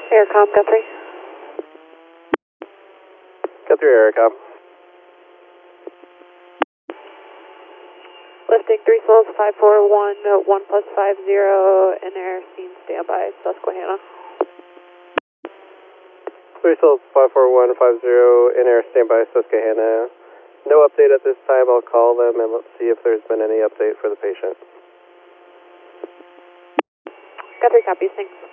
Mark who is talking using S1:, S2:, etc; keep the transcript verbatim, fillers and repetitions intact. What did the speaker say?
S1: Aircom, Guthrie.
S2: Guthrie Aircom.
S1: Lifting three souls, five four one, one plus five zero, in air, scene standby, Susquehanna.
S2: three Souls five four one five zero, in air standby, Susquehanna. No update at this time. I'll call them and let's see if there's been any update for the patient.
S1: Guthrie copies, thanks.